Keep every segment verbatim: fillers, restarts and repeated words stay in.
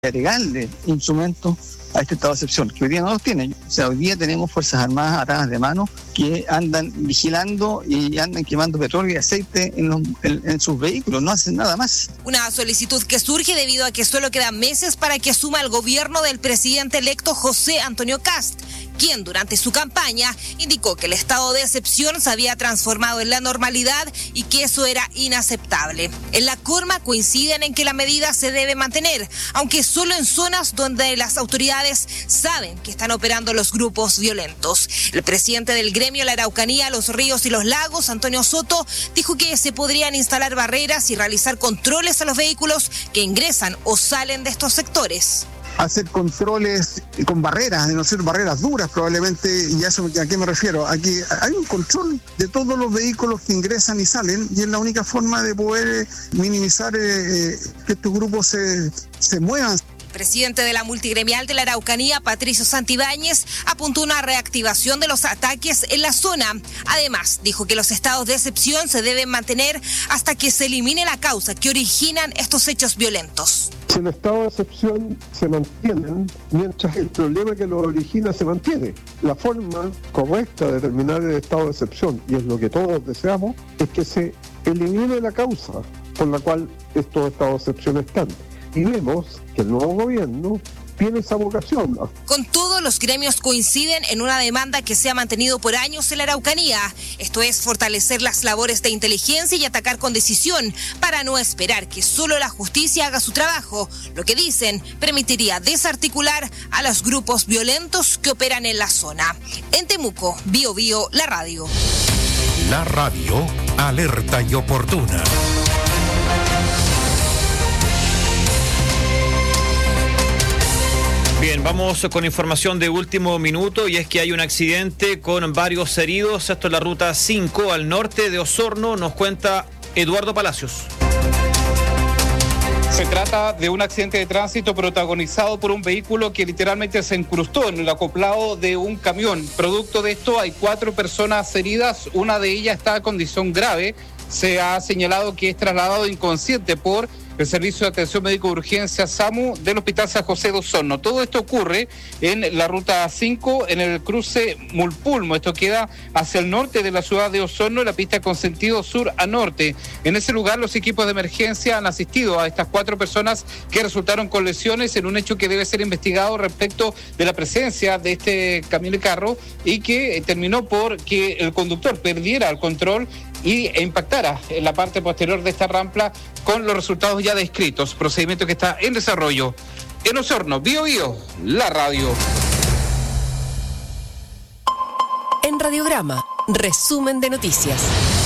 agregarle instrumentos a este estado de excepción, que hoy día no los tiene. O sea, hoy día tenemos Fuerzas Armadas atadas de mano que andan vigilando y andan quemando petróleo y aceite en, los, en, en sus vehículos, no hacen nada más. Una solicitud que surge debido a que solo quedan meses para que asuma el gobierno del presidente electo José Antonio Kast, quien durante su campaña indicó que el estado de excepción se había transformado en la normalidad y que eso era inaceptable. En la Corma coinciden en que la medida se debe mantener, aunque solo en zonas donde las autoridades saben que están operando los grupos violentos. El presidente del gremio La Araucanía, Los Ríos y Los Lagos, Antonio Soto, dijo que se podrían instalar barreras y realizar controles a los vehículos que ingresan o salen de estos sectores. Hacer controles con barreras, de no ser barreras duras probablemente, y a eso a qué me refiero, a que hay un control de todos los vehículos que ingresan y salen, y es la única forma de poder minimizar eh, que estos grupos se, se muevan. Presidente de la multigremial de la Araucanía, Patricio Santibáñez, apuntó una reactivación de los ataques en la zona. Además, dijo que los estados de excepción se deben mantener hasta que se elimine la causa que originan estos hechos violentos. Si el estado de excepción se mantiene, mientras el problema que lo origina se mantiene. La forma correcta de terminar el estado de excepción, y es lo que todos deseamos, es que se elimine la causa por la cual estos estados de excepción están. Y vemos que el nuevo gobierno tiene esa vocación. Con todo, los gremios coinciden en una demanda que se ha mantenido por años en la Araucanía. Esto es fortalecer las labores de inteligencia y atacar con decisión para no esperar que solo la justicia haga su trabajo. Lo que dicen permitiría desarticular a los grupos violentos que operan en la zona. En Temuco, Bio Bio, la radio. La radio, alerta y oportuna. Bien, vamos con información de último minuto, y es que hay un accidente con varios heridos. Esto es la ruta cinco al norte de Osorno, nos cuenta Eduardo Palacios. Se trata de un accidente de tránsito protagonizado por un vehículo que literalmente se incrustó en el acoplado de un camión. Producto de esto hay cuatro personas heridas, una de ellas está en condición grave. Se ha señalado que es trasladado inconsciente por el Servicio de Atención Médico de Urgencia SAMU del Hospital San José de Osorno. Todo esto ocurre en la ruta cinco, en el cruce Mulpulmo. Esto queda hacia el norte de la ciudad de Osorno, la pista con sentido sur a norte. En ese lugar los equipos de emergencia han asistido a estas cuatro personas que resultaron con lesiones en un hecho que debe ser investigado respecto de la presencia de este camión de carro, y que terminó por que el conductor perdiera el control y e impactara en la parte posterior de esta rampa, con los resultados ya descritos, procedimiento que está en desarrollo. En Osorno, Bio Bio, la radio. En Radiograma, resumen de noticias.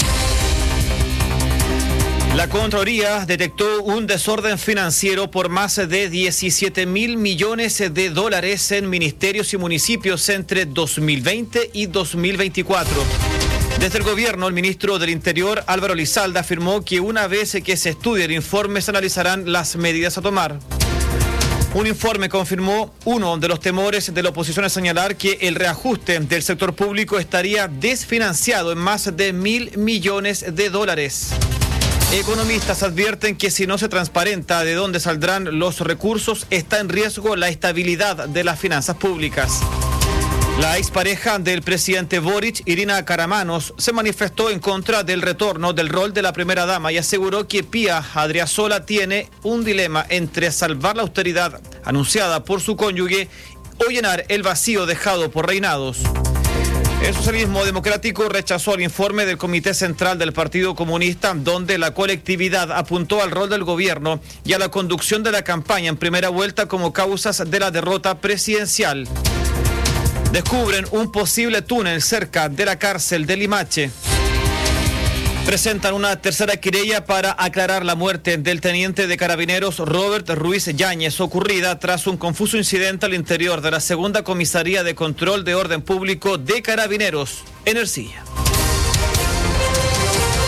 La Contraloría detectó un desorden financiero por más de diecisiete mil millones de dólares en ministerios y municipios entre dos mil veinte y dos mil veinticuatro. Desde el gobierno, el ministro del Interior, Álvaro Elizalde, afirmó que una vez que se estudie el informe se analizarán las medidas a tomar. Un informe confirmó uno de los temores de la oposición al señalar que el reajuste del sector público estaría desfinanciado en más de mil millones de dólares. Economistas advierten que si no se transparenta de dónde saldrán los recursos, está en riesgo la estabilidad de las finanzas públicas. La expareja del presidente Boric, Irina Karamanos, se manifestó en contra del retorno del rol de la primera dama y aseguró que Pía Adriasola tiene un dilema entre salvar la austeridad anunciada por su cónyuge o llenar el vacío dejado por reinados. El socialismo democrático rechazó el informe del Comité Central del Partido Comunista, donde la colectividad apuntó al rol del gobierno y a la conducción de la campaña en primera vuelta como causas de la derrota presidencial. Descubren un posible túnel cerca de la cárcel de Limache. Presentan una tercera querella para aclarar la muerte del teniente de carabineros Robert Ruiz Yáñez, ocurrida tras un confuso incidente al interior de la segunda comisaría de control de orden público de Carabineros en Ercilla.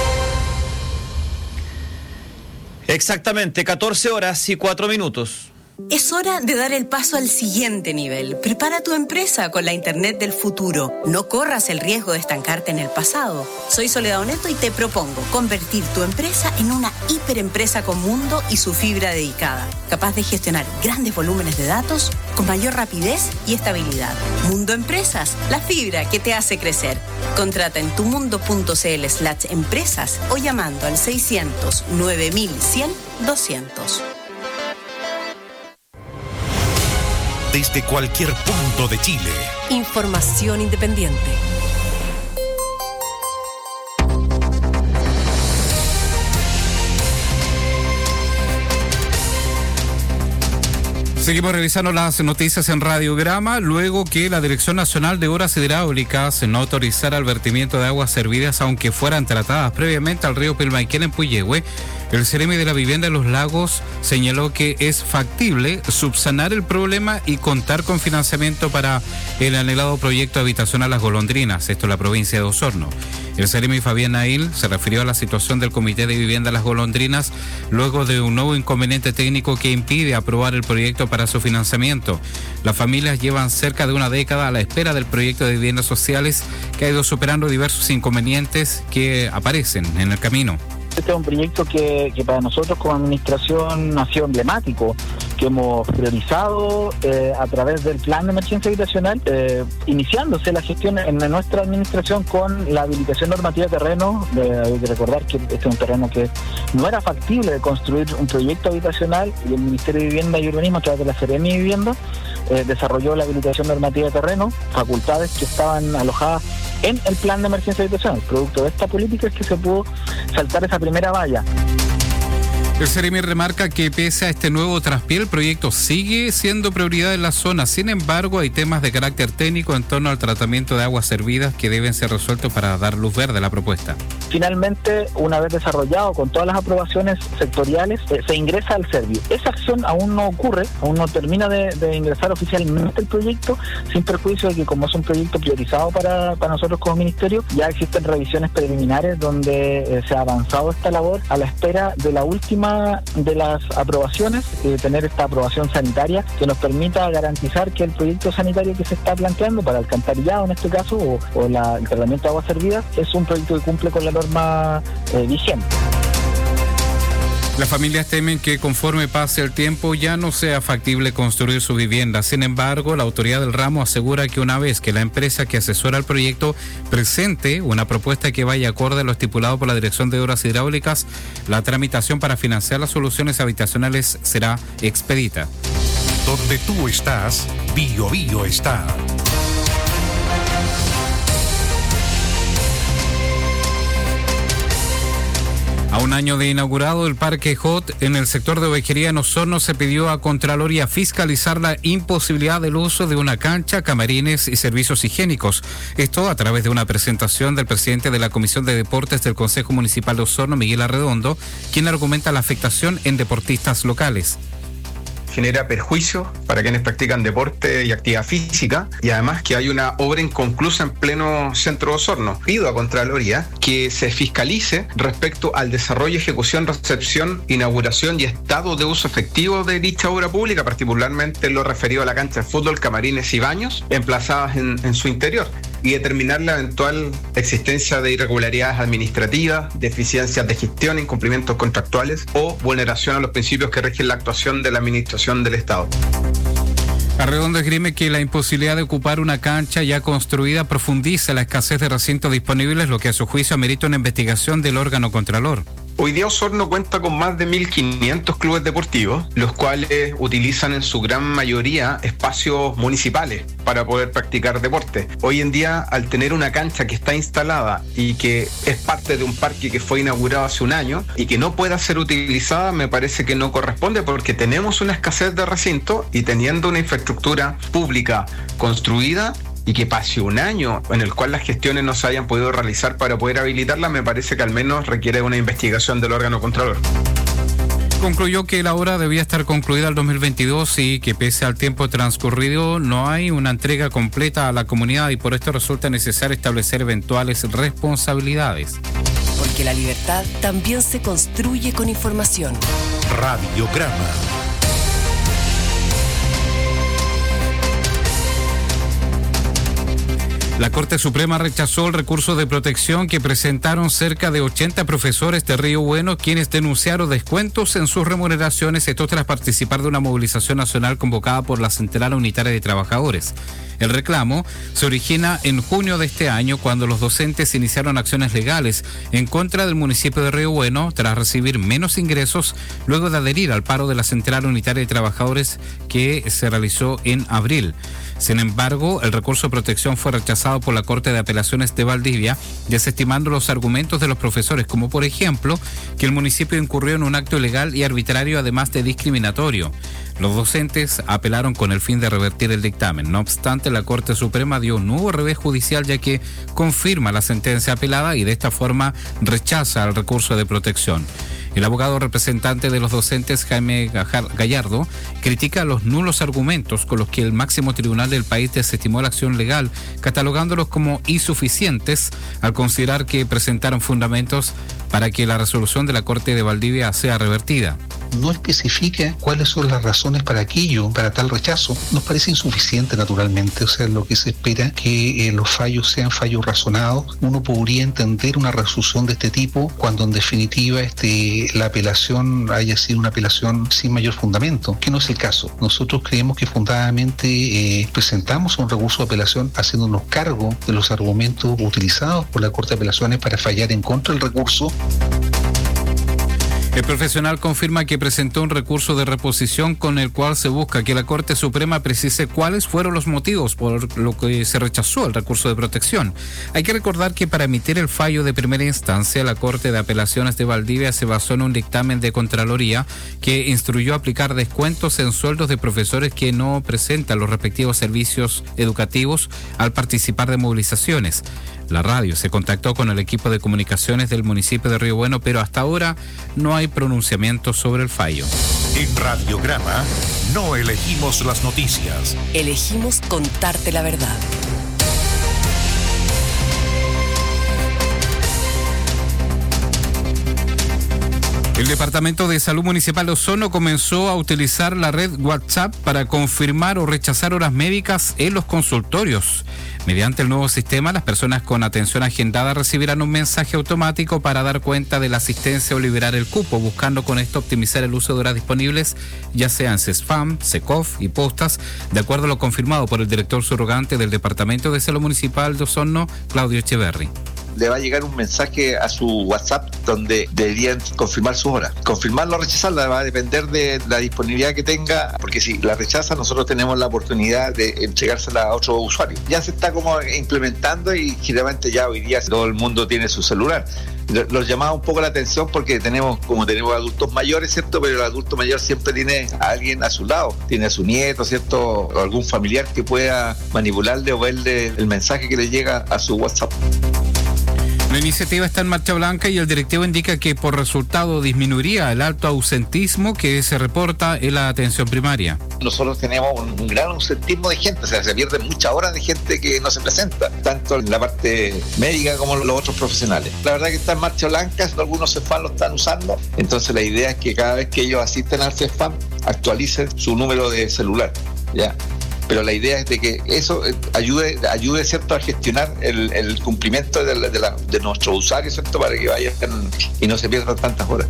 Exactamente catorce horas y cuatro minutos. Es hora de dar el paso al siguiente nivel. Prepara tu empresa con la Internet del futuro. No corras el riesgo de estancarte en el pasado. Soy Soledad Oneto y te propongo convertir tu empresa en una hiperempresa con Mundo y su fibra dedicada, capaz de gestionar grandes volúmenes de datos con mayor rapidez y estabilidad. Mundo Empresas, la fibra que te hace crecer. Contrata en tumundo.cl slash empresas o llamando al seiscientos nueve mil cien doscientos. Desde cualquier punto de Chile. Información independiente. Seguimos revisando las noticias en Radiograma, luego que la Dirección Nacional de Obras Hidráulicas no autorizara el vertimiento de aguas servidas, aunque fueran tratadas previamente al río Pilmaiquén en Puyehue. El Ceremi de la Vivienda de los Lagos señaló que es factible subsanar el problema y contar con financiamiento para el anhelado proyecto habitacional Las Golondrinas, esto en la provincia de Osorno. El Ceremi Fabián Nail se refirió a la situación del Comité de Vivienda Las Golondrinas luego de un nuevo inconveniente técnico que impide aprobar el proyecto para su financiamiento. Las familias llevan cerca de una década a la espera del proyecto de viviendas sociales que ha ido superando diversos inconvenientes que aparecen en el camino. Este es un proyecto que, que para nosotros como administración ha sido emblemático, que hemos priorizado eh, a través del plan de emergencia habitacional, eh, iniciándose la gestión en nuestra administración con la habilitación normativa de terreno. Eh, hay que recordar que este es un terreno que no era factible de construir un proyecto habitacional, y el Ministerio de Vivienda y Urbanismo, a través de la Ceremi de Vivienda, eh, desarrolló la habilitación normativa de terreno, facultades que estaban alojadas en el plan de emergencia habitacional. Producto de esta política es que se pudo saltar esa primera valla. El Ceremi remarca que pese a este nuevo traspié, el proyecto sigue siendo prioridad en la zona. Sin embargo, hay temas de carácter técnico en torno al tratamiento de aguas servidas que deben ser resueltos para dar luz verde a la propuesta. Finalmente, una vez desarrollado con todas las aprobaciones sectoriales, eh, se ingresa al Cervi. Esa acción aún no ocurre, aún no termina de, de ingresar oficialmente el proyecto, sin perjuicio de que, como es un proyecto priorizado para, para nosotros como ministerio, ya existen revisiones preliminares donde eh, se ha avanzado esta labor a la espera de la última de las aprobaciones, eh, tener esta aprobación sanitaria que nos permita garantizar que el proyecto sanitario que se está planteando para alcantarillado en este caso o, o la, el tratamiento de aguas servidas es un proyecto que cumple con la norma eh, vigente. Las familias temen que conforme pase el tiempo ya no sea factible construir su vivienda. Sin embargo, la autoridad del ramo asegura que una vez que la empresa que asesora el proyecto presente una propuesta que vaya acorde a lo estipulado por la Dirección de Obras Hidráulicas, la tramitación para financiar las soluciones habitacionales será expedita. Donde tú estás, Bio Bio está. A un año de inaugurado el Parque Hot en el sector de Ovejería en Osorno, se pidió a Contraloría fiscalizar la imposibilidad del uso de una cancha, camarines y servicios higiénicos. Esto a través de una presentación del presidente de la Comisión de Deportes del Consejo Municipal de Osorno, Miguel Arredondo, quien argumenta la afectación en deportistas locales. Genera perjuicio para quienes practican deporte y actividad física, y además que hay una obra inconclusa en pleno centro de Osorno. Pido a Contraloría que se fiscalice respecto al desarrollo, ejecución, recepción, inauguración y estado de uso efectivo de dicha obra pública, particularmente lo referido a la cancha de fútbol, camarines y baños emplazadas en, en su interior, y determinar la eventual existencia de irregularidades administrativas, deficiencias de gestión, incumplimientos contractuales o vulneración a los principios que rigen la actuación de la administración del Estado. Arredondo esgrime que la imposibilidad de ocupar una cancha ya construida profundiza la escasez de recintos disponibles, lo que a su juicio amerita una investigación del órgano contralor. Hoy día Osorno cuenta con más de mil quinientos clubes deportivos, los cuales utilizan en su gran mayoría espacios municipales para poder practicar deporte. Hoy en día, al tener una cancha que está instalada y que es parte de un parque que fue inaugurado hace un año y que no pueda ser utilizada, me parece que no corresponde, porque tenemos una escasez de recintos, y teniendo una infraestructura pública construida y que pase un año en el cual las gestiones no se hayan podido realizar para poder habilitarla, me parece que al menos requiere una investigación del órgano contralor. Concluyó que la obra debía estar concluida el dos mil veintidós y que pese al tiempo transcurrido no hay una entrega completa a la comunidad, y por esto resulta necesario establecer eventuales responsabilidades. Porque la libertad también se construye con información. Radiograma. La Corte Suprema rechazó el recurso de protección que presentaron cerca de ochenta profesores de Río Bueno, quienes denunciaron descuentos en sus remuneraciones, esto tras participar de una movilización nacional convocada por la Central Unitaria de Trabajadores. El reclamo se origina en junio de este año, cuando los docentes iniciaron acciones legales en contra del municipio de Río Bueno tras recibir menos ingresos luego de adherir al paro de la Central Unitaria de Trabajadores que se realizó en abril. Sin embargo, el recurso de protección fue rechazado por la Corte de Apelaciones de Valdivia, desestimando los argumentos de los profesores, como por ejemplo que el municipio incurrió en un acto ilegal y arbitrario, además de discriminatorio. Los docentes apelaron con el fin de revertir el dictamen. No obstante, la Corte Suprema dio un nuevo revés judicial, ya que confirma la sentencia apelada y de esta forma rechaza el recurso de protección. El abogado representante de los docentes, Jaime Gallardo, critica los nulos argumentos con los que el máximo tribunal del país desestimó la acción legal, catalogándolos como insuficientes al considerar que presentaron fundamentos para que la resolución de la Corte de Valdivia sea revertida. No especifica cuáles son las razones para aquello, para tal rechazo. Nos parece insuficiente, naturalmente. O sea, lo que se espera que eh, los fallos sean fallos razonados. Uno podría entender una resolución de este tipo cuando en definitiva este, la apelación haya sido una apelación sin mayor fundamento, que no es el caso. Nosotros creemos que fundadamente eh, presentamos un recurso de apelación haciéndonos cargo de los argumentos utilizados por la Corte de Apelaciones para fallar en contra del recurso. El profesional confirma que presentó un recurso de reposición con el cual se busca que la Corte Suprema precise cuáles fueron los motivos por lo que se rechazó el recurso de protección. Hay que recordar que para emitir el fallo de primera instancia, la Corte de Apelaciones de Valdivia se basó en un dictamen de Contraloría que instruyó aplicar descuentos en sueldos de profesores que no presentan los respectivos servicios educativos al participar de movilizaciones. La radio se contactó con el equipo de comunicaciones del municipio de Río Bueno, pero hasta ahora no hay pronunciamiento sobre el fallo. En Radiograma no elegimos las noticias. Elegimos contarte la verdad. El Departamento de Salud Municipal de Osorno comenzó a utilizar la red WhatsApp para confirmar o rechazar horas médicas en los consultorios. Mediante el nuevo sistema, las personas con atención agendada recibirán un mensaje automático para dar cuenta de la asistencia o liberar el cupo, buscando con esto optimizar el uso de horas disponibles, ya sean CESFAM, SECOF y postas, de acuerdo a lo confirmado por el director subrogante del Departamento de Salud Municipal de Osorno, Claudio Echeverri. Le va a llegar un mensaje a su WhatsApp donde deberían confirmar sus horas. Confirmarla o rechazarla va a depender de la disponibilidad que tenga, porque si la rechaza nosotros tenemos la oportunidad de entregársela a otro usuario. Ya se está como implementando y generalmente ya hoy día todo el mundo tiene su celular. Los llamaba un poco la atención porque tenemos, como tenemos adultos mayores, ¿cierto? Pero el adulto mayor siempre tiene a alguien a su lado, tiene a su nieto, ¿cierto? O algún familiar que pueda manipularle o verle el mensaje que le llega a su WhatsApp. La iniciativa está en marcha blanca y el directivo indica que por resultado disminuiría el alto ausentismo que se reporta en la atención primaria. Nosotros tenemos un, un gran ausentismo de gente, o sea, se pierden muchas horas de gente que no se presenta, tanto en la parte médica como los otros profesionales. La verdad que está en marcha blanca, algunos CESFAM lo están usando, entonces la idea es que cada vez que ellos asisten al CESFAM actualicen su número de celular, ¿ya? Pero la idea es de que eso ayude, ayude ¿cierto?, a gestionar el, el cumplimiento de, la, de, la, de nuestros usuarios, ¿cierto?, para que vayan y no se pierdan tantas horas.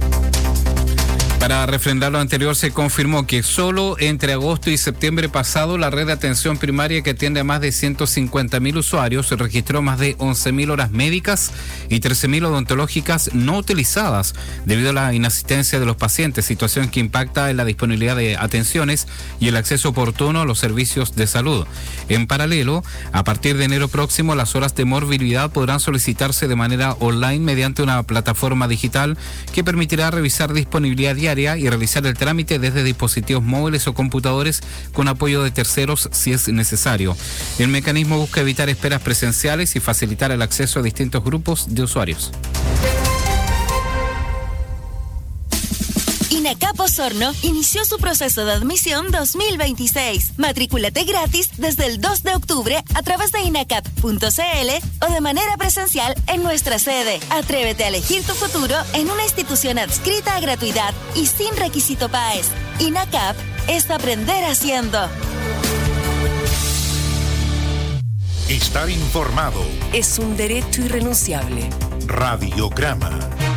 Para refrendar lo anterior, se confirmó que solo entre agosto y septiembre pasado la red de atención primaria, que atiende a más de ciento cincuenta mil usuarios, registró más de once mil horas médicas y trece mil odontológicas no utilizadas debido a la inasistencia de los pacientes, situación que impacta en la disponibilidad de atenciones y el acceso oportuno a los servicios de salud. En paralelo, a partir de enero próximo, las horas de morbilidad podrán solicitarse de manera online mediante una plataforma digital que permitirá revisar disponibilidad diaria y realizar el trámite desde dispositivos móviles o computadores con apoyo de terceros si es necesario. El mecanismo busca evitar esperas presenciales y facilitar el acceso a distintos grupos de usuarios. INACAP Osorno inició su proceso de admisión dos mil veintiséis. Matrículate gratis desde el dos de octubre a través de inacap punto c l o de manera presencial en nuestra sede. Atrévete a elegir tu futuro en una institución adscrita a gratuidad y sin requisito P A E S. INACAP es aprender haciendo. Estar informado es un derecho irrenunciable. Radiograma.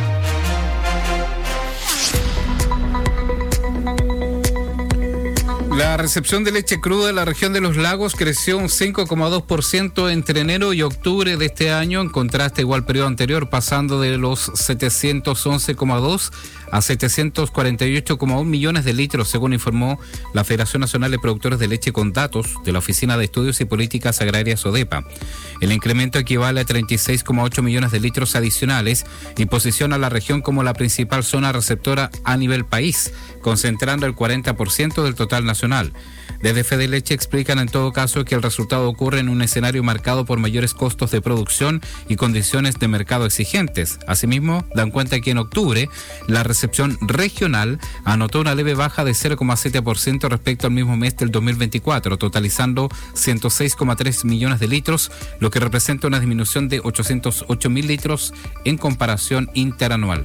La recepción de leche cruda en la región de los lagos creció un cinco coma dos por ciento entre enero y octubre de este año, en contraste igual periodo anterior, pasando de los setecientos once coma dos a setecientos cuarenta y ocho coma uno millones de litros, según informó la Federación Nacional de Productores de Leche con datos de la Oficina de Estudios y Políticas Agrarias ODEPA. El incremento equivale a treinta y seis coma ocho millones de litros adicionales y posiciona a la región como la principal zona receptora a nivel país, concentrando el cuarenta por ciento del total nacional. Desde Fedeleche explican en todo caso que el resultado ocurre en un escenario marcado por mayores costos de producción y condiciones de mercado exigentes. Asimismo, dan cuenta que en octubre la recepción regional anotó una leve baja de cero coma siete por ciento respecto al mismo mes del dos mil veinticuatro, totalizando ciento seis coma tres millones de litros, lo que representa una disminución de ochocientos ocho mil litros en comparación interanual.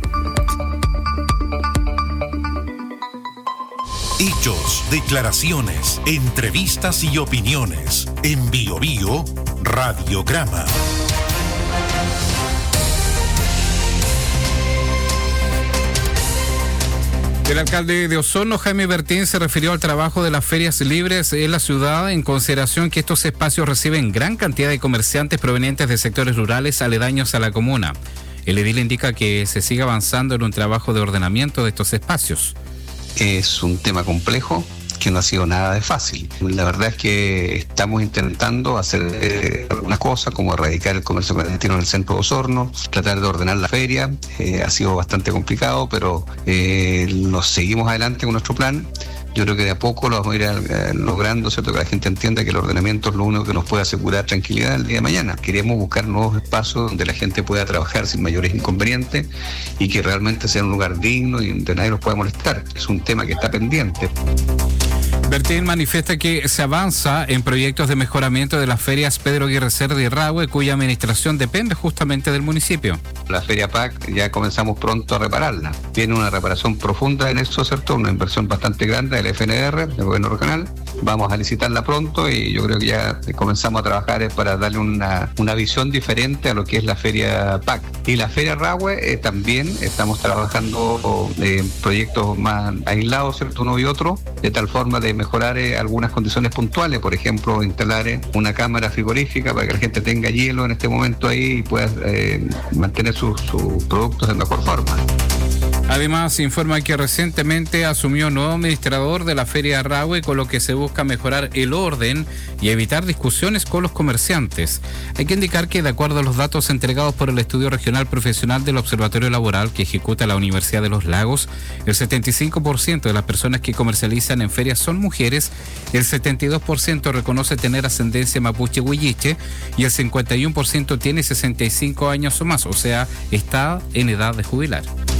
Hechos, declaraciones, entrevistas y opiniones. En Bio Bio, Radiograma. El alcalde de Osorno, Jaime Bertín, se refirió al trabajo de las ferias libres en la ciudad, en consideración que estos espacios reciben gran cantidad de comerciantes provenientes de sectores rurales aledaños a la comuna. El edil indica que se sigue avanzando en un trabajo de ordenamiento de estos espacios. Es un tema complejo que no ha sido nada de fácil. La verdad es que estamos intentando hacer eh, algunas cosas como erradicar el comercio clandestino en el centro de Osorno, tratar de ordenar la feria. Eh, ha sido bastante complicado, pero eh, nos seguimos adelante con nuestro plan. Yo creo que de a poco lo vamos a ir eh, logrando, ¿cierto? Que la gente entienda que el ordenamiento es lo único que nos puede asegurar tranquilidad el día de mañana. Queremos buscar nuevos espacios donde la gente pueda trabajar sin mayores inconvenientes y que realmente sea un lugar digno y donde nadie nos pueda molestar. Es un tema que está pendiente. Bertín manifiesta que se avanza en proyectos de mejoramiento de las ferias Pedro Aguirre Cerda y Rahue, cuya administración depende justamente del municipio. La feria P A C ya comenzamos pronto a repararla. Tiene una reparación profunda en eso, ¿cierto? Una inversión bastante grande del F N R, del gobierno regional. Vamos a licitarla pronto y yo creo que ya comenzamos a trabajar para darle una, una visión diferente a lo que es la feria P A C. Y la feria Rahue eh, también estamos trabajando en eh, proyectos más aislados, ¿cierto? Uno y otro, de tal forma de mejorar eh, algunas condiciones puntuales, por ejemplo, instalar eh, una cámara frigorífica para que la gente tenga hielo en este momento ahí y pueda eh, mantener sus, sus productos de mejor forma. Además, informa que recientemente asumió nuevo administrador de la Feria Rahue, con lo que se busca mejorar el orden y evitar discusiones con los comerciantes. Hay que indicar que, de acuerdo a los datos entregados por el Estudio Regional Profesional del Observatorio Laboral que ejecuta la Universidad de los Lagos, el setenta y cinco por ciento de las personas que comercializan en ferias son mujeres, el setenta y dos por ciento reconoce tener ascendencia mapuche huilliche y el cincuenta y uno por ciento tiene sesenta y cinco años o más, o sea, está en edad de jubilar.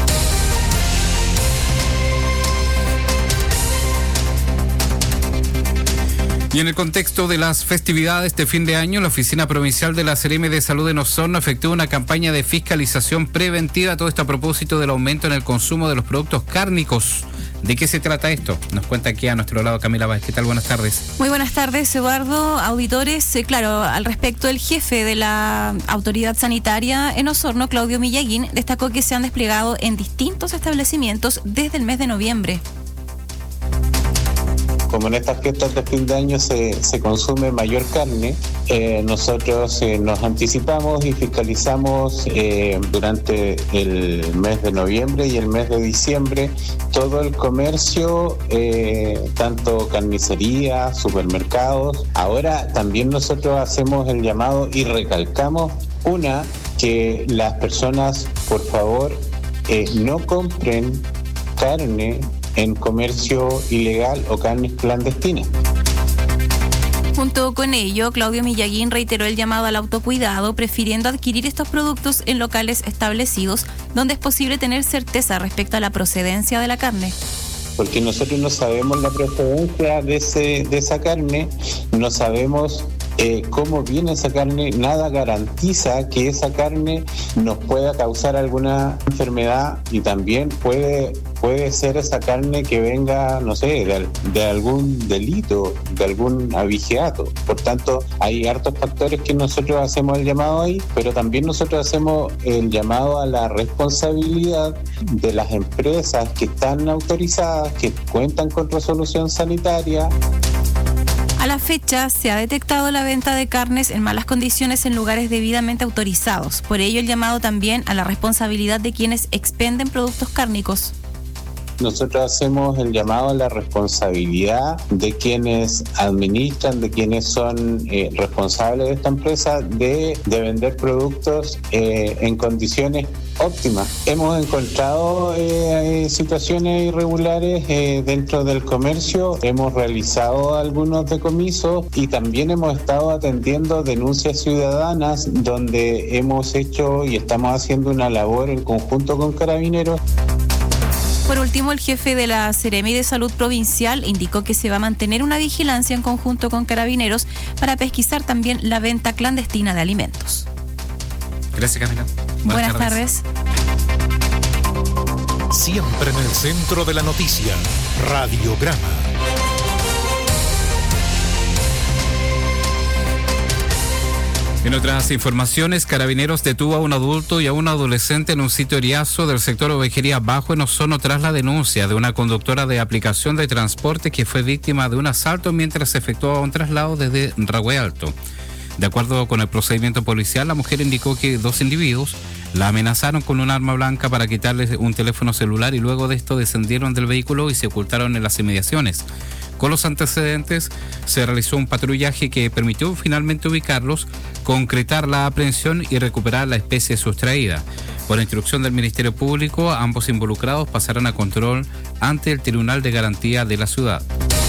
Y en el contexto de las festividades de fin de año, la Oficina Provincial de la Seremi de Salud en Osorno efectuó una campaña de fiscalización preventiva, todo esto a propósito del aumento en el consumo de los productos cárnicos. ¿De qué se trata esto? Nos cuenta aquí a nuestro lado Camila Báez. ¿Qué tal? Buenas tardes. Muy buenas tardes, Eduardo. Auditores, eh, claro, al respecto, el jefe de la Autoridad Sanitaria en Osorno, Claudio Millaguín, destacó que se han desplegado en distintos establecimientos desde el mes de noviembre. Como en estas fiestas de fin de año se, se consume mayor carne, eh, nosotros eh, nos anticipamos y fiscalizamos eh, durante el mes de noviembre y el mes de diciembre todo el comercio, eh, tanto carnicería, supermercados. Ahora también nosotros hacemos el llamado y recalcamos, una, que las personas, por favor, eh, no compren carne en comercio ilegal o carnes clandestinas. Junto con ello, Claudio Millaguín reiteró el llamado al autocuidado, prefiriendo adquirir estos productos en locales establecidos, donde es posible tener certeza respecto a la procedencia de la carne. Porque nosotros no sabemos la procedencia de, ese, de esa carne, no sabemos eh, cómo viene esa carne, nada garantiza que esa carne nos pueda causar alguna enfermedad y también puede, puede ser esa carne que venga, no sé, de, de algún delito, de algún abigeato. Por tanto, hay hartos factores que nosotros hacemos el llamado ahí, pero también nosotros hacemos el llamado a la responsabilidad de las empresas que están autorizadas, que cuentan con resolución sanitaria. A la fecha, se ha detectado la venta de carnes en malas condiciones en lugares debidamente autorizados. Por ello, el llamado también a la responsabilidad de quienes expenden productos cárnicos. Nosotros hacemos el llamado a la responsabilidad de quienes administran, de quienes son eh, responsables de esta empresa, de, de vender productos eh, en condiciones óptimas. Hemos encontrado eh, situaciones irregulares eh, dentro del comercio, hemos realizado algunos decomisos y también hemos estado atendiendo denuncias ciudadanas donde hemos hecho y estamos haciendo una labor en conjunto con Carabineros. Por último, el jefe de la Seremi de Salud Provincial indicó que se va a mantener una vigilancia en conjunto con Carabineros para pesquisar también la venta clandestina de alimentos. Gracias, Camila. Buenas, Buenas tardes. tardes. Siempre en el centro de la noticia, Radiograma. En otras informaciones, Carabineros detuvo a un adulto y a un adolescente en un sitio Eriazo del sector Ovejería Bajo en Osorno tras la denuncia de una conductora de aplicación de transporte que fue víctima de un asalto mientras se efectuaba un traslado desde Rahue Alto. De acuerdo con el procedimiento policial, la mujer indicó que dos individuos la amenazaron con un arma blanca para quitarle un teléfono celular y luego de esto descendieron del vehículo y se ocultaron en las inmediaciones. Con los antecedentes, se realizó un patrullaje que permitió finalmente ubicarlos, concretar la aprehensión y recuperar la especie sustraída. Por instrucción del Ministerio Público, ambos involucrados pasarán a control ante el Tribunal de Garantía de la ciudad.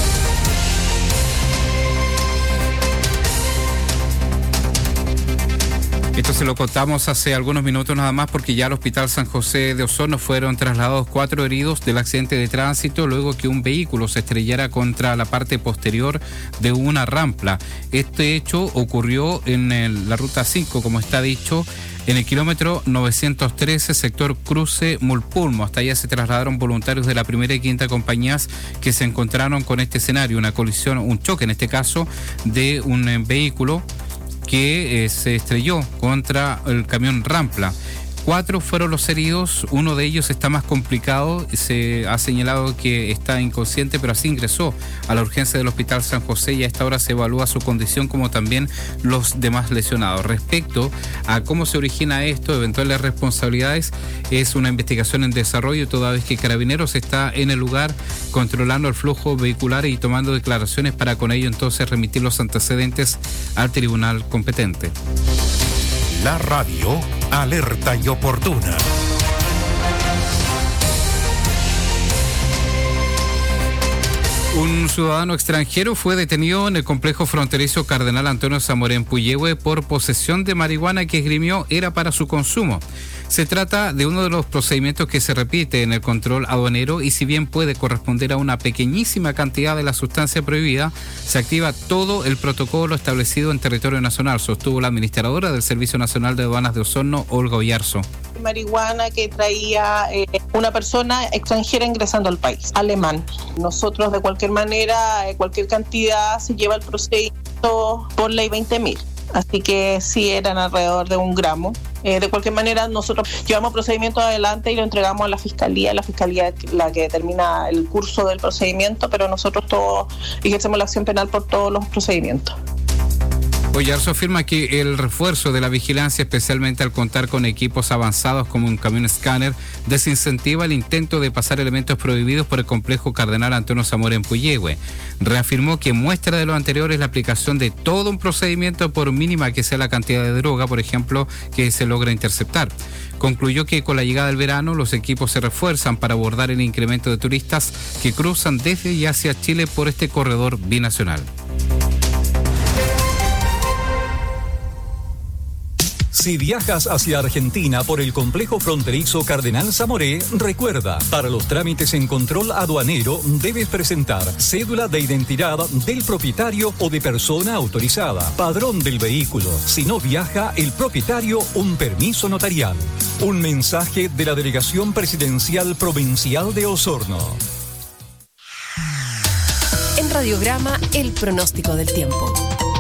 Esto se lo contamos hace algunos minutos nada más porque ya al Hospital San José de Osorno fueron trasladados cuatro heridos del accidente de tránsito luego que un vehículo se estrellara contra la parte posterior de una rampla. Este hecho ocurrió en el, la ruta cinco, como está dicho, en el kilómetro novecientos trece, sector Cruce Mulpulmo. Hasta allá se trasladaron voluntarios de la primera y quinta compañías que se encontraron con este escenario, una colisión, un choque en este caso, de un eh, vehículo que eh, se estrelló contra el camión Rampla. Cuatro fueron los heridos, uno de ellos está más complicado, se ha señalado que está inconsciente, pero así ingresó a la urgencia del Hospital San José y a esta hora se evalúa su condición como también los demás lesionados. Respecto a cómo se origina esto, eventuales responsabilidades, es una investigación en desarrollo toda vez que Carabineros está en el lugar controlando el flujo vehicular y tomando declaraciones para con ello entonces remitir los antecedentes al tribunal competente. La radio alerta y oportuna. Un ciudadano extranjero fue detenido en el complejo fronterizo Cardenal Antonio Zamora en Puyehue por posesión de marihuana que esgrimió era para su consumo. Se trata de uno de los procedimientos que se repite en el control aduanero y si bien puede corresponder a una pequeñísima cantidad de la sustancia prohibida, se activa todo el protocolo establecido en territorio nacional, sostuvo la administradora del Servicio Nacional de Aduanas de Osorno, Olga Oyarzo. Marihuana que traía eh, una persona extranjera ingresando al país, alemán. Nosotros de cualquier manera, eh, cualquier cantidad se lleva el procedimiento por ley veinte mil. Así que sí eran alrededor de un gramo. Eh, de cualquier manera, nosotros llevamos procedimiento adelante y lo entregamos a la Fiscalía. La Fiscalía es la que determina el curso del procedimiento, pero nosotros todos ejercemos la acción penal por todos los procedimientos. Oyarzo afirma que el refuerzo de la vigilancia, especialmente al contar con equipos avanzados como un camión escáner, desincentiva el intento de pasar elementos prohibidos por el complejo Cardenal Antonio Zamora en Puyehue. Reafirmó que muestra de lo anterior es la aplicación de todo un procedimiento por mínima que sea la cantidad de droga, por ejemplo, que se logra interceptar. Concluyó que con la llegada del verano los equipos se refuerzan para abordar el incremento de turistas que cruzan desde y hacia Chile por este corredor binacional. Si viajas hacia Argentina por el complejo fronterizo Cardenal Zamoré, recuerda, para los trámites en control aduanero debes presentar cédula de identidad del propietario o de persona autorizada, padrón del vehículo. Si no viaja el propietario, un permiso notarial. Un mensaje de la Delegación Presidencial Provincial de Osorno. En Radiograma, el pronóstico del tiempo.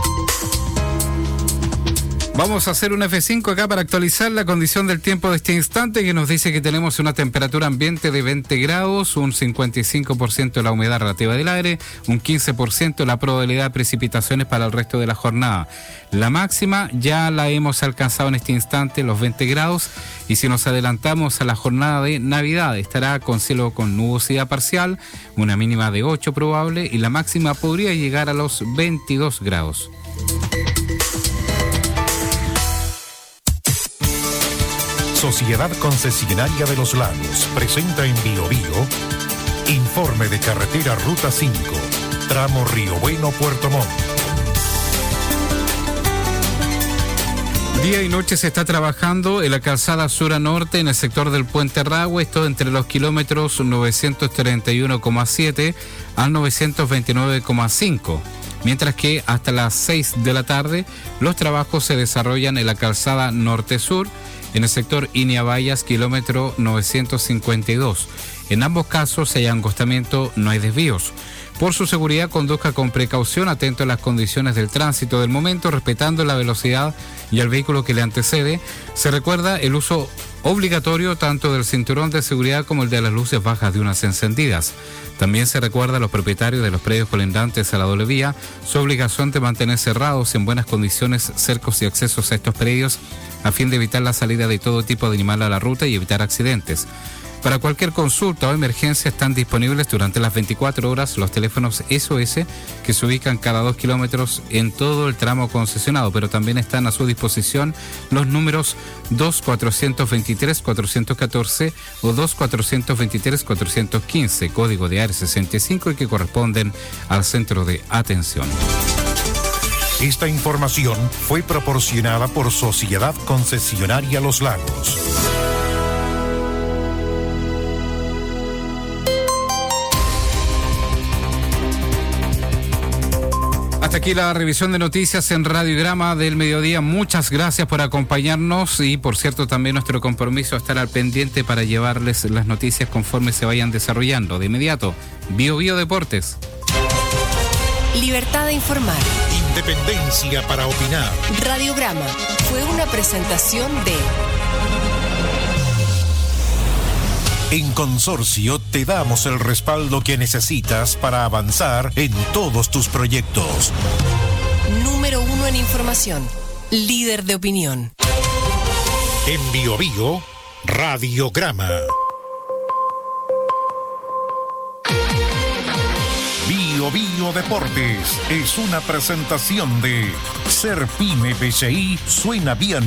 Vamos a hacer un F cinco acá para actualizar la condición del tiempo de este instante, que nos dice que tenemos una temperatura ambiente de veinte grados, un cincuenta y cinco por ciento de la humedad relativa del aire, un quince por ciento la probabilidad de precipitaciones para el resto de la jornada. La máxima ya la hemos alcanzado en este instante, los veinte grados, y si nos adelantamos a la jornada de Navidad, estará con cielo con nubosidad parcial, una mínima de ocho probable, y la máxima podría llegar a los veintidós grados. Sociedad Concesionaria de los Lagos presenta en Bio Bio informe de carretera Ruta cinco, tramo Río Bueno, Puerto Montt. Día y noche se está trabajando en la calzada sur a norte en el sector del Puente Ragua, esto entre los kilómetros novecientos treinta y uno coma siete al novecientos veintinueve coma cinco. Mientras que hasta las seis de la tarde los trabajos se desarrollan en la calzada norte-sur, en el sector Ineabayas, kilómetro novecientos cincuenta y dos. En ambos casos, si hay angostamiento, no hay desvíos. Por su seguridad, conduzca con precaución, atento a las condiciones del tránsito del momento, respetando la velocidad y el vehículo que le antecede. Se recuerda el uso obligatorio tanto del cinturón de seguridad como el de las luces bajas de unas encendidas. También se recuerda a los propietarios de los predios colindantes a la doble vía su obligación de mantener cerrados en buenas condiciones cercos y accesos a estos predios a fin de evitar la salida de todo tipo de animal a la ruta y evitar accidentes. Para cualquier consulta o emergencia están disponibles durante las veinticuatro horas los teléfonos S O S que se ubican cada dos kilómetros en todo el tramo concesionado, pero también están a su disposición los números dos cuatrocientos veintitrés cuatrocientos catorce o dos cuatrocientos veintitrés cuatrocientos quince, código de área sesenta y cinco, y que corresponden al centro de atención. Esta información fue proporcionada por Sociedad Concesionaria Los Lagos. Hasta aquí la revisión de noticias en Radiograma del Mediodía. Muchas gracias por acompañarnos y, por cierto, también nuestro compromiso estar al pendiente para llevarles las noticias conforme se vayan desarrollando. De inmediato, Bio Bio Deportes. Libertad de informar. Independencia para opinar. Radiograma fue una presentación de... En Consorcio te damos el respaldo que necesitas para avanzar en todos tus proyectos. Número uno en información. Líder de opinión. En Bio Bio, Radiograma. Bio Bio Deportes es una presentación de Ser Pyme B C I suena bien.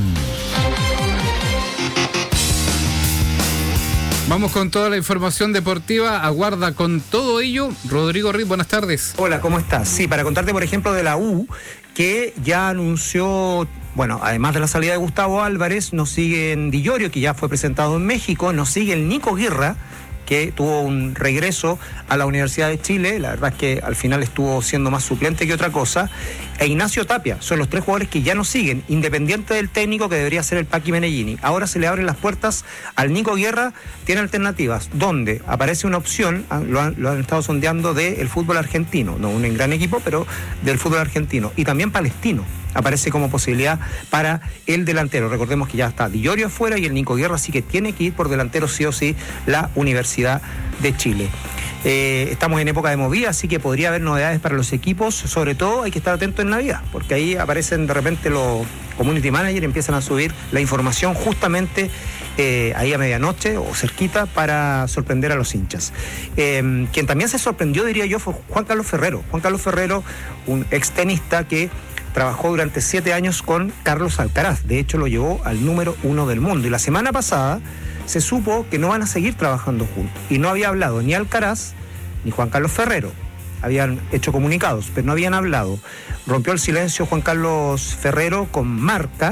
Vamos con toda la información deportiva. Aguarda con todo ello Rodrigo Riz, buenas tardes. Hola, ¿cómo estás? Sí, para contarte, por ejemplo, de la U, que ya anunció, bueno, además de la salida de Gustavo Álvarez, nos sigue en Di Llorio, que ya fue presentado en México, nos sigue el Nico Guerra, que tuvo un regreso a la Universidad de Chile, la verdad es que al final estuvo siendo más suplente que otra cosa, e Ignacio Tapia, son los tres jugadores que ya nos siguen, independiente del técnico que debería ser el Paqui Menellini. Ahora se le abren las puertas al Nico Guerra, tiene alternativas, donde aparece una opción, lo han, lo han estado sondeando del fútbol argentino, no un gran equipo, pero del fútbol argentino, y también palestino. Aparece como posibilidad para el delantero. Recordemos que ya está Di Llorio afuera y el Nico Guerra, así que tiene que ir por delantero sí o sí la Universidad de Chile. Eh, estamos en época de movida, así que podría haber novedades para los equipos. Sobre todo hay que estar atento en Navidad, porque ahí aparecen de repente los community managers, empiezan a subir la información justamente eh, ahí a medianoche o cerquita para sorprender a los hinchas. Eh, quien también se sorprendió, diría yo, fue Juan Carlos Ferrero. Juan Carlos Ferrero, un ex tenista que trabajó durante siete años con Carlos Alcaraz. De hecho, lo llevó al número uno del mundo. Y la semana pasada se supo que no van a seguir trabajando juntos. Y no había hablado ni Alcaraz ni Juan Carlos Ferrero. Habían hecho comunicados, pero no habían hablado. Rompió el silencio Juan Carlos Ferrero con Marca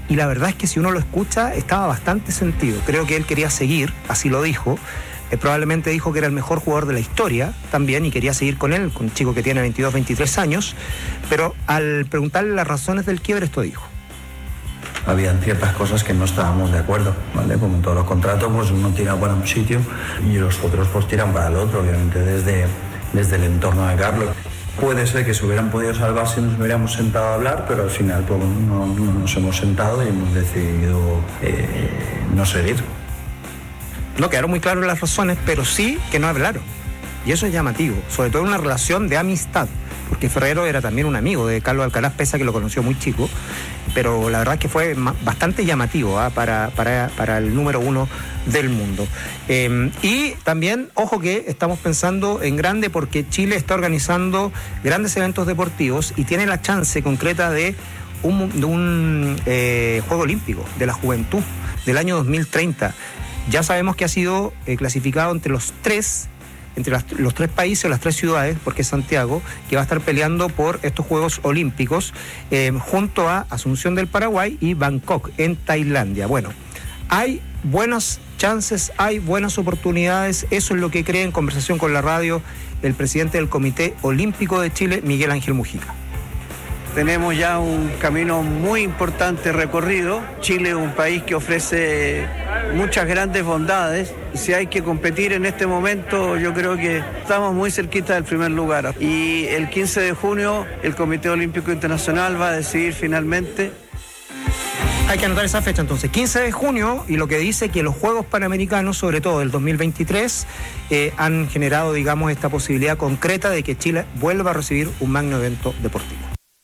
y la verdad es que si uno lo escucha estaba bastante sentido. Creo que él quería seguir, así lo dijo. Eh, probablemente dijo que era el mejor jugador de la historia también y quería seguir con él, con un chico que tiene veintidós, veintitrés años, pero al preguntarle las razones del quiebre, esto dijo. Habían ciertas cosas que no estábamos de acuerdo, ¿vale? Como en todos los contratos, pues uno tira para un sitio y los otros pues tiran para el otro, obviamente desde, desde el entorno de Carlos. Puede ser que se hubieran podido salvar si nos hubiéramos sentado a hablar, pero al final pues, no, no nos hemos sentado y hemos decidido eh, no seguir. No quedaron muy claras las razones, pero sí que no hablaron. Y eso es llamativo, sobre todo en una relación de amistad, porque Ferrero era también un amigo de Carlos Alcaraz, pese a que lo conoció muy chico, pero la verdad es que fue bastante llamativo ¿eh? para, para, para el número uno del mundo. Eh, y también, ojo que estamos pensando en grande porque Chile está organizando grandes eventos deportivos y tiene la chance concreta de un, de un eh, Juego Olímpico de la Juventud del año dos mil treinta. Ya sabemos que ha sido eh, clasificado entre los tres entre las, los tres países o las tres ciudades, porque es Santiago, que va a estar peleando por estos Juegos Olímpicos, eh, junto a Asunción del Paraguay y Bangkok, en Tailandia. Bueno, hay buenas chances, hay buenas oportunidades, eso es lo que cree en conversación con la radio el presidente del Comité Olímpico de Chile, Miguel Ángel Mujica. Tenemos ya un camino muy importante recorrido. Chile es un país que ofrece muchas grandes bondades. Si hay que competir en este momento, yo creo que estamos muy cerquita del primer lugar. Y el quince de junio el Comité Olímpico Internacional va a decidir finalmente. Hay que anotar esa fecha entonces, quince de junio, y lo que dice que los Juegos Panamericanos, sobre todo del dos mil veintitrés, eh, han generado, digamos, esta posibilidad concreta de que Chile vuelva a recibir un magno evento deportivo.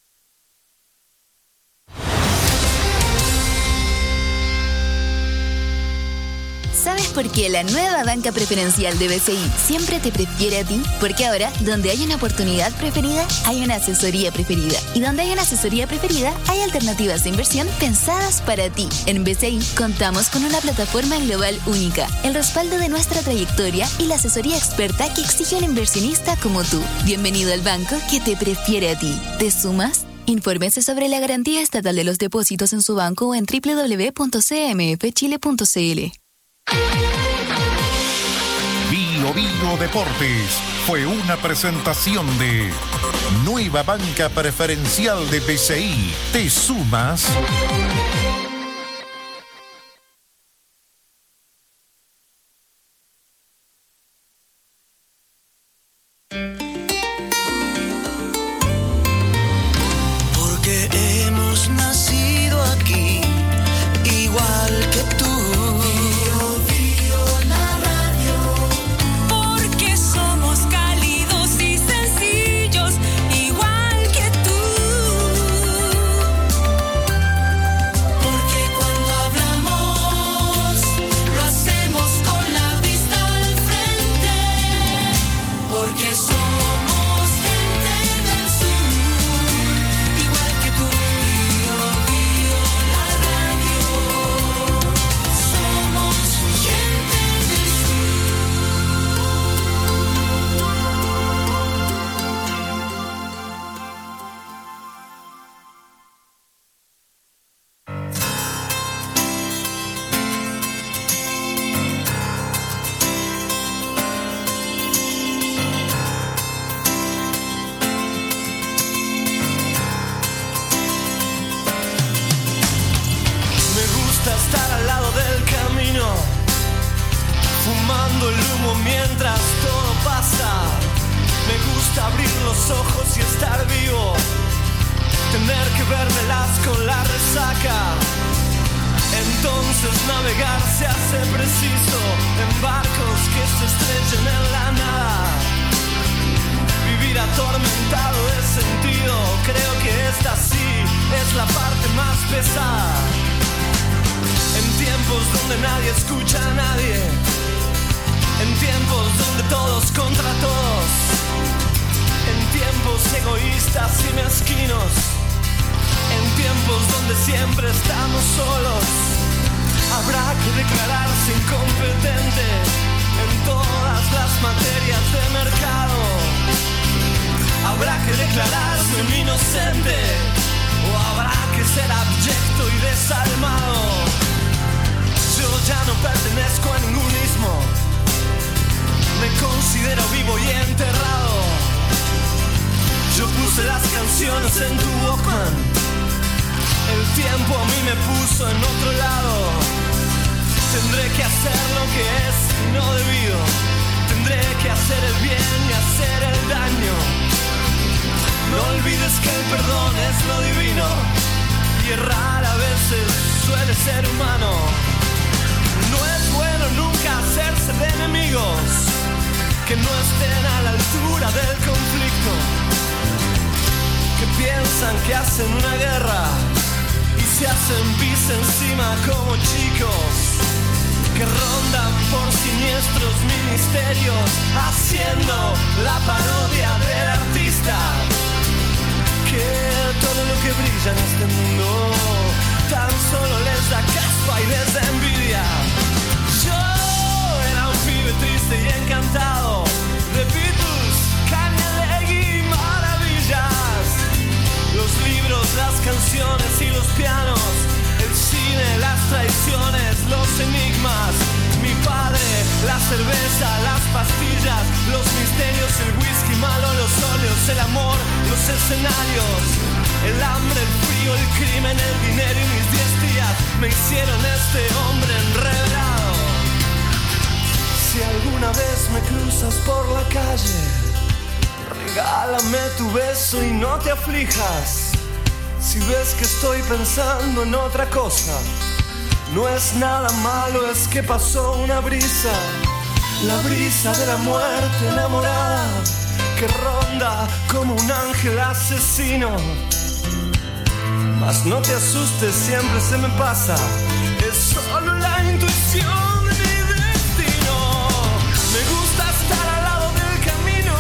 ¿Sabes por qué la nueva banca preferencial de B C I siempre te prefiere a ti? Porque ahora, donde hay una oportunidad preferida, hay una asesoría preferida. Y donde hay una asesoría preferida, hay alternativas de inversión pensadas para ti. En B C I contamos con una plataforma global única, el respaldo de nuestra trayectoria y la asesoría experta que exige un inversionista como tú. Bienvenido al banco que te prefiere a ti. ¿Te sumas? Infórmese sobre la garantía estatal de los depósitos en su banco o en doble u doble u doble u punto c m f chile punto c l. Bio Bio Deportes fue una presentación de Nueva Banca Preferencial de B C I. ¿Te sumas? Porque hemos nacido aquí, igual que tú. Fumando el humo mientras todo pasa. Me gusta abrir los ojos y estar vivo, tener que vérmelas con la resaca. Entonces navegar se hace preciso en barcos que se estrechen en la nada. Vivir atormentado de sentido, creo que esta sí es la parte más pesada. En tiempos donde nadie escucha a nadie, en tiempos donde todos contra todos, en tiempos egoístas y mezquinos, en tiempos donde siempre estamos solos, habrá que declararse incompetente en todas las materias de mercado. Habrá que declararse un inocente, o habrá que ser abyecto y deseado. desalmado. Yo ya no pertenezco a ningún istmo. Me considero vivo y enterrado. Yo puse las canciones en tu Walkman. El tiempo a mí me puso en otro lado. Tendré que hacer lo que es no debido. Tendré que hacer el bien y hacer el daño. No olvides que el perdón es lo divino. Y errar a veces suele ser humano. No es bueno nunca hacerse de enemigos que no estén a la altura del conflicto, que piensan que hacen una guerra y se hacen pis encima como chicos, que rondan por siniestros ministerios haciendo la parodia del artista, que todo lo que brilla en este mundo tan solo les da caspa y les da envidia. Yo era un pibe triste y encantado de Beatles, Kanye y maravillas. Los libros, las canciones y los pianos, el cine, las traiciones, los enigmas. Mi padre, la cerveza, las pastillas, los misterios, el whisky malo, los óleos, el amor, los escenarios, el hambre, el frío, el crimen, el dinero y mis diez días me hicieron este hombre enredado. Si alguna vez me cruzas por la calle, regálame tu beso y no te aflijas. Si ves que estoy pensando en otra cosa, no es nada malo, es que pasó una brisa, la brisa de la muerte enamorada, que ronda como un ángel asesino. Mas no te asustes, siempre se me pasa, es solo la intuición de mi destino. Me gusta estar al lado del camino,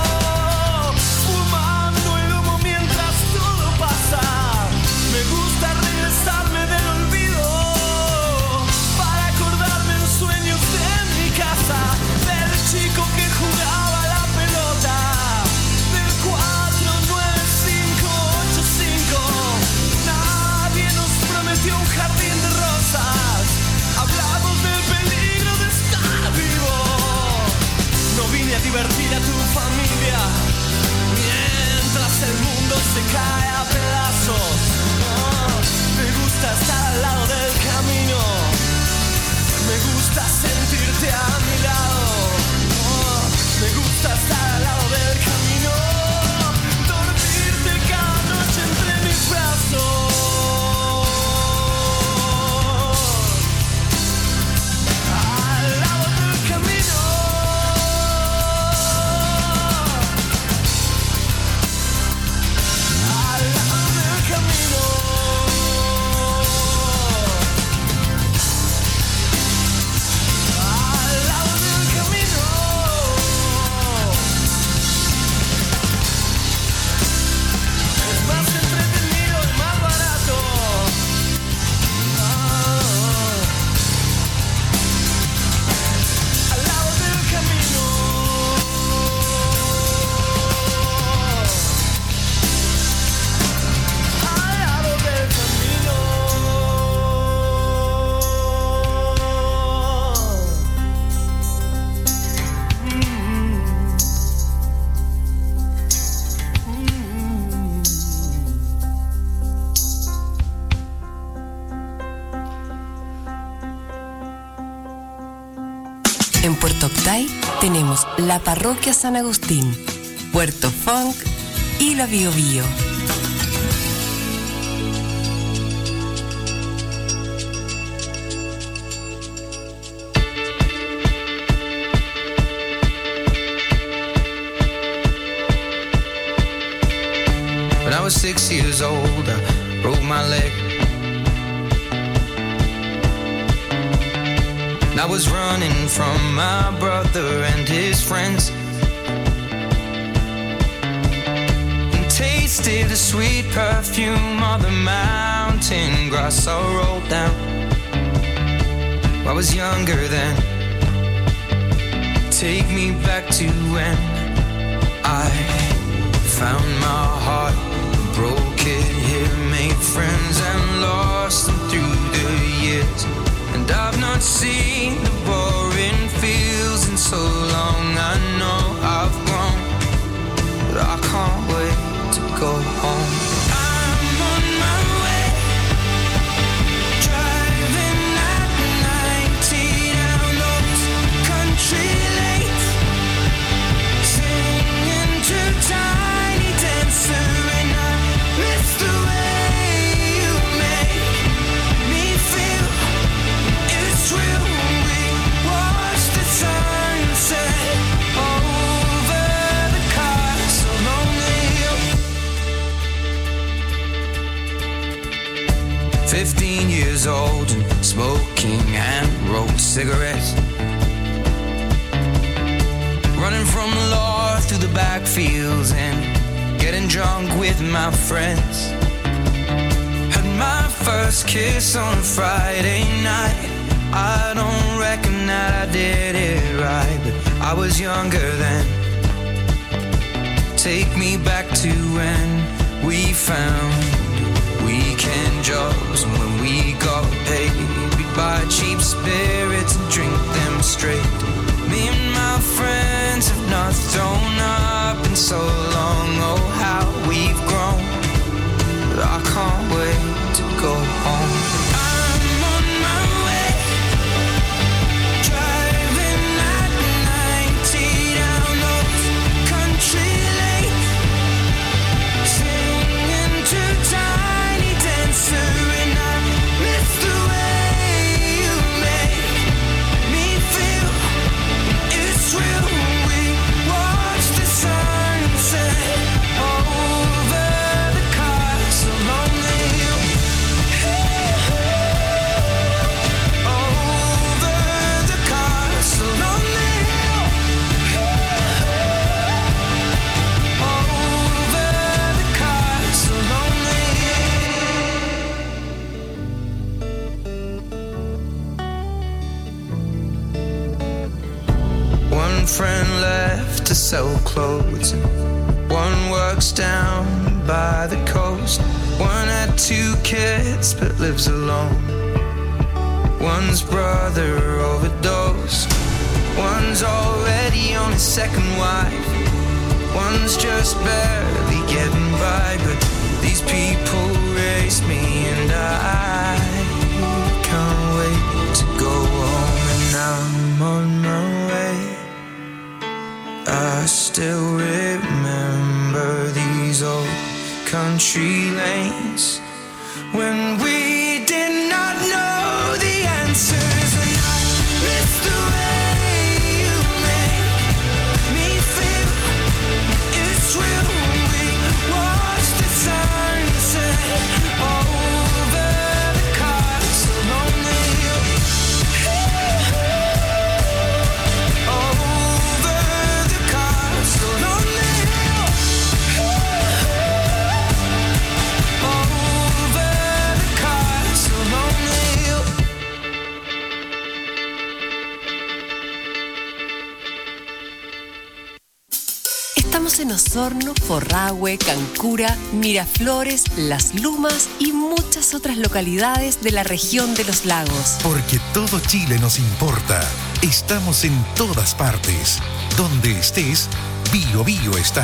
fumando el humo mientras todo pasa. Me gusta regresarme del olvido para acordarme en sueños de mi casa, del chico que jugaba la pelota, del cuatro nueve cinco ocho cinco. Nadie nos prometió un jardín de rosas, hablamos del peligro de estar vivo. No vine a divertir a tu familia mientras el mundo se cae a pedazos. Oh, me gusta estar al lado del camino, me gusta sentirte a mi lado. Oh, me gusta estar al lado del camino, dormirte cada noche entre mis brazos. Al lado del camino. Al lado del camino. Al lado del camino. Es más entretenido y más barato. Ah. Al lado del camino. Al lado del camino. En Puerto Octay tenemos la Parroquia San Agustín, Puerto Funk y la Bio Bio. When I was six years old, I broke my leg. And I was running from my brother and his friends, and tasted the sweet perfume of the mountain grass I rolled down. I was younger then. Take me back to when I found my heart, broke it here, made friends and lost them through Fifteen years old and smoking hand-rolled cigarettes. Running from the law through the backfields and getting drunk with my friends. Had my first kiss on a Friday night. I don't reckon that I did it right, but I was younger then. Take me back to when we found weekend jobs, and when we got paid, we'd buy cheap spirits and drink them straight. Me and my friends have not thrown up in so long. Oh, how we've grown, but I can't wait to go home. I'm on my way, driving at ninety down those country lanes, singing to Tiny Dancer, and I miss the way you make me feel. It's real when we watch the sunset over the castle on the hill. Over the castle on the hill. Over the castle on the hill. One friend left to sell clothes, and one works down by the coast. One had two kids but lives alone. One's brother overdosed. One's already on his second wife. One's just barely getting by, but these people raised me, and I can't wait to go home. And I'm on my way. I still remember these old country lanes when we did not know the answers, and I miss the way you make me feel. It's real when we watch the sunset over the castle on the hill. Over the castle on the hill. Over the castle on the hill. Estamos en Osorno, Forrahue, Cancura, Miraflores, Las Lumas y muchas otras localidades de la región de los lagos. Porque todo Chile nos importa. Estamos en todas partes. Donde estés, Bio Bio está.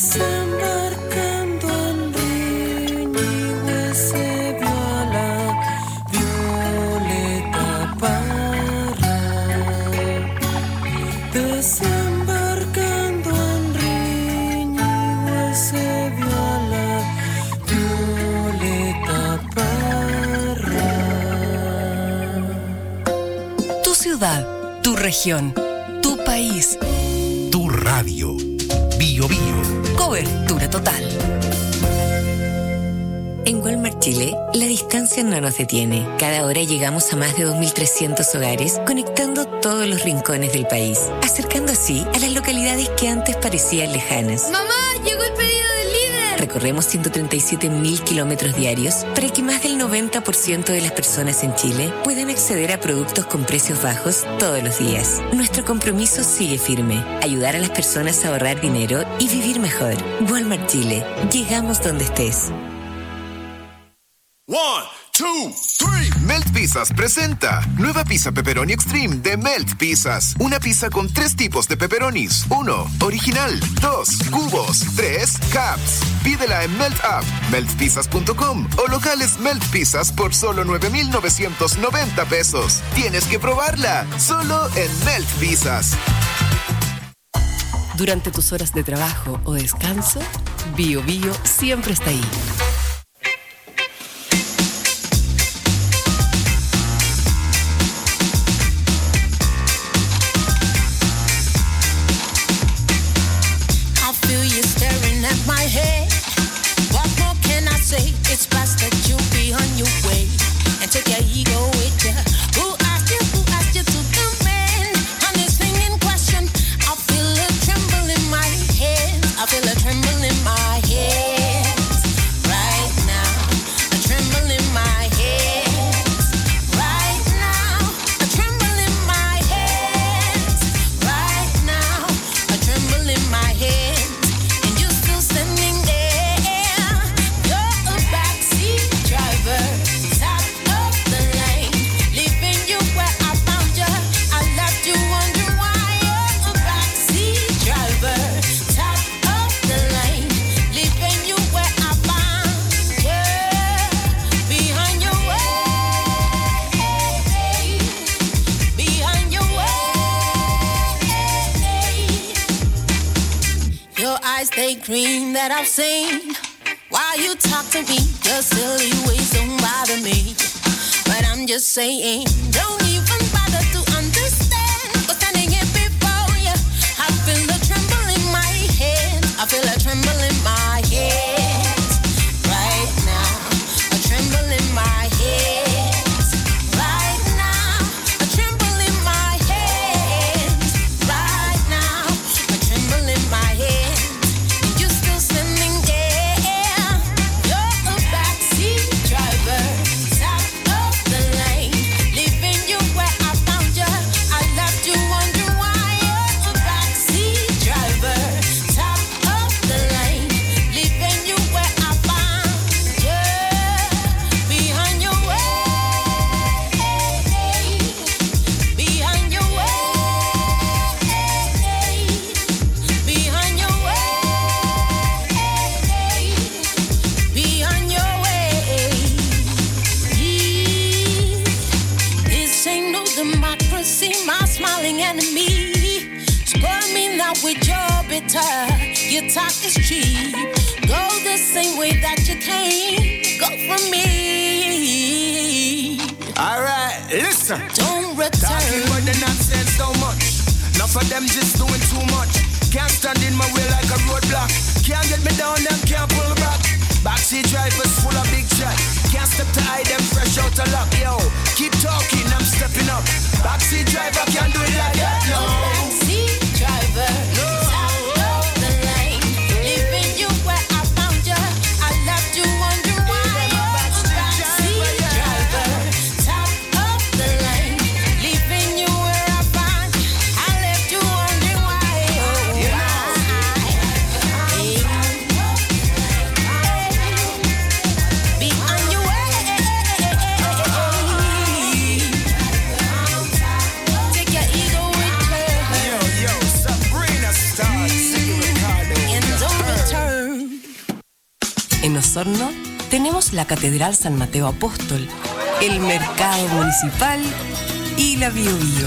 Desembarcando en Riñihue se vio a la Violeta Parra. Desembarcando en Riñihue se vio a la Violeta Parra. Tu ciudad, tu región, tu país. Tu radio. Bio Bio. Cobertura total. En Walmart Chile, la distancia no nos detiene. Cada hora llegamos a más de dos mil trescientos hogares, conectando todos los rincones del país, acercando así a las localidades que antes parecían lejanas. ¡Mamá, llegó el pedido del líder! Recorremos ciento treinta y siete mil kilómetros diarios para que más del noventa por ciento de las personas en Chile puedan acceder a productos con precios bajos todos los días. Nuestro compromiso sigue firme: ayudar a las personas a ahorrar dinero y vivir mejor. Walmart Chile. Llegamos donde estés. One, two, three. Melt Pizzas presenta nueva pizza pepperoni extreme de Melt Pizzas. Una pizza con tres tipos de pepperonis. Uno, original. Dos, cubos. Tres, caps. Pídela en Melt App, melt pizzas punto com o locales Melt Pizzas por solo nueve mil novecientos noventa pesos. Tienes que probarla, solo en Melt Pizzas. Durante tus horas de trabajo o descanso, Bio Bio siempre está ahí. My head. What more can I say? It's best that you be on your way and take your ego with you. Who asked you? Who asked you to come in on this thing in question? I feel a tremble in my hands. I feel a tremble in my hands right now. A tremble in my hands right now. A tremble in my hands right now. A tremble in my hands. Standing there, you're a backseat driver, top of the lane, leaving you where I found you. I left you wondering why. You're a backseat driver, top of the lane, leaving you where I found you. Behind your way, behind your way. Your eyes, they green that I've seen. While you talk to me, your silly ways don't bother me. But I'm just saying, don't even bother to understand. But standing here before you, I feel a tremble in my hands. I feel a tremble in my hands right now. A tremble in my hands right now. A tremble in my hands right now. A tremble in my hands. With your bitter, your talk is cheap. Go the same way that you came. Go for me. Alright, listen. Don't return. Talking but they're not saying so much. Enough of them just doing too much. Can't stand in my way like a roadblock. Can't get me down, them can't pull back. Backseat drivers full of big chat. Can't step to hide them fresh out of luck. Yo, keep talking, I'm stepping up. Backseat driver can't do it like that, no. Backseat driver, no. Top of the lane, leaving you where I found you. I left you wondering why. Backseat driver, top of the lane, leaving you where I found you. I left you wondering why. Oh, why? Be on your way. Take Osorno tenemos la Catedral San Mateo Apóstol, el Mercado Municipal y la Bio Bio.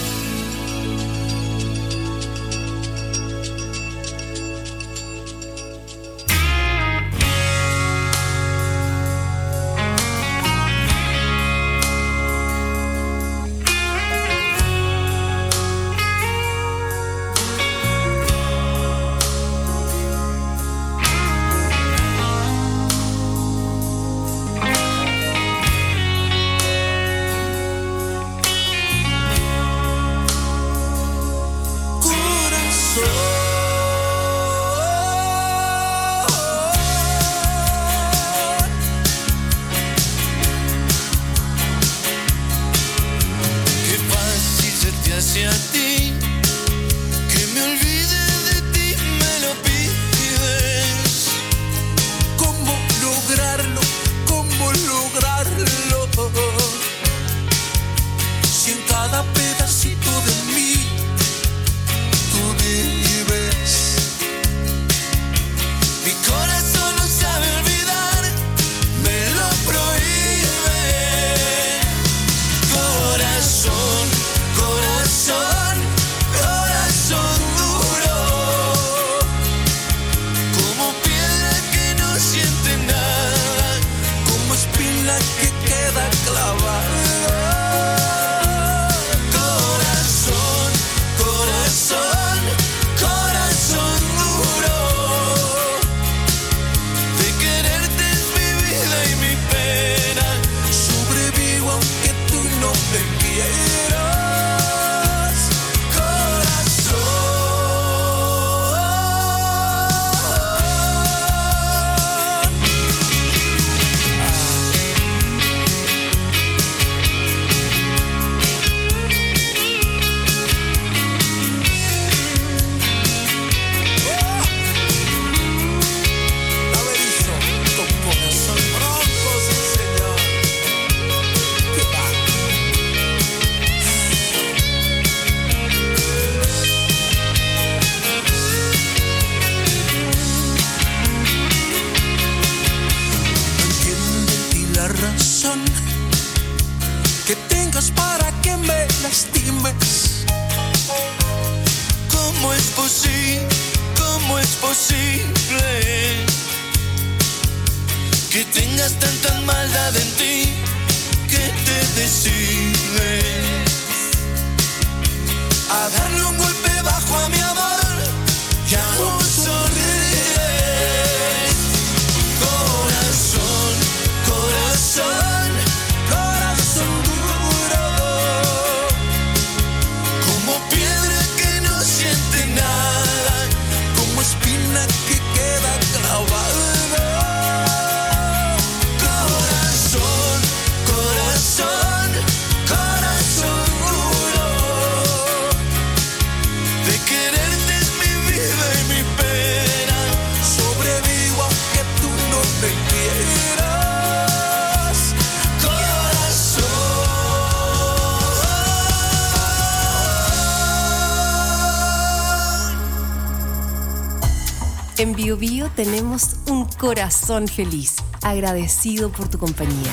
En Bio Bio tenemos un corazón feliz, agradecido por tu compañía.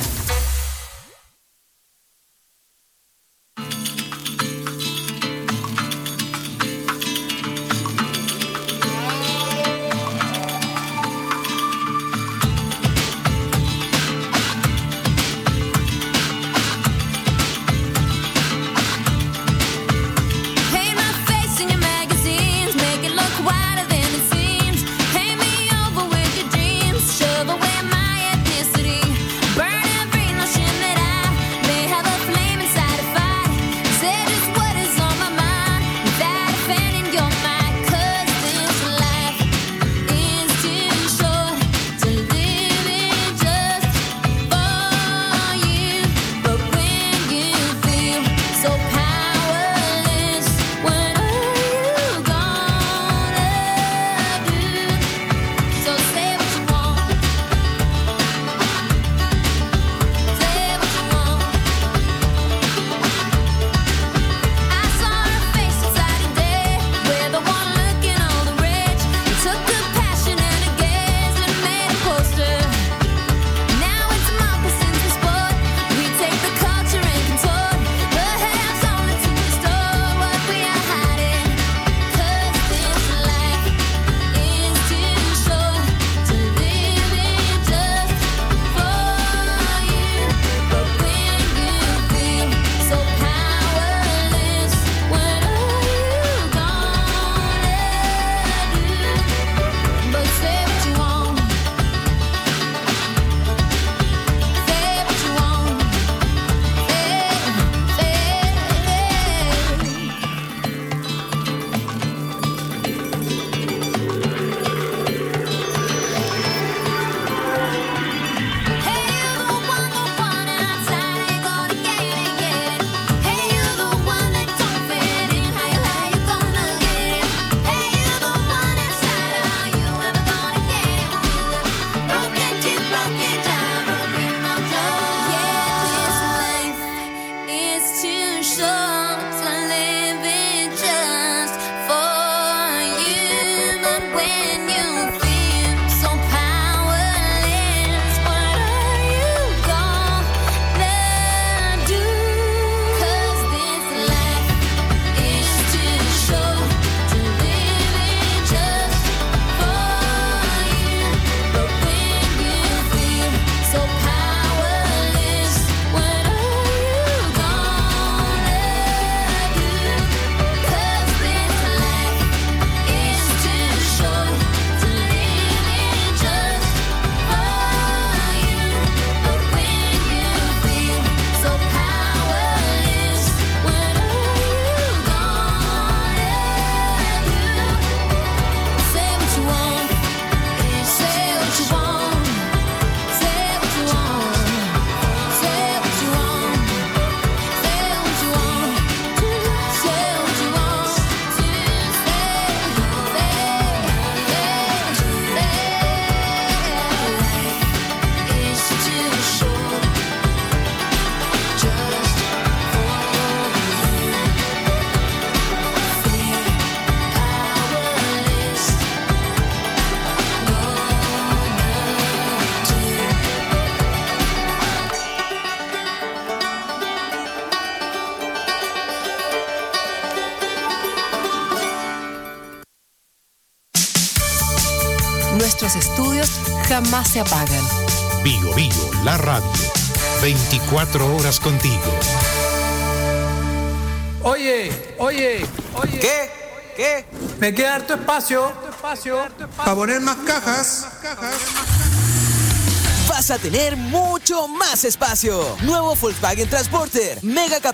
Burn every sure to live it just for you. But when you feel so powerless, what are you gonna do? 'Cause this life is too short to live it just for you. But when you feel so powerless, what are you gonna do? 'Cause this life is too short to live it just for you. But when you feel so powerless, what are you gonna do? Say what you want, say what you want, say what you want, say what you want, say what you want, say what you want to say, say, say, say. Life is too short just for you. Feel powerless, Nuestros estudios jamás se apagan. Bio Bio, la radio. veinticuatro horas contigo. Oye, oye, oye. ¿Qué? ¿Qué? Me queda harto espacio. Para poner más cajas. Vas a tener mucho más espacio. Nuevo Volkswagen Transporter, mega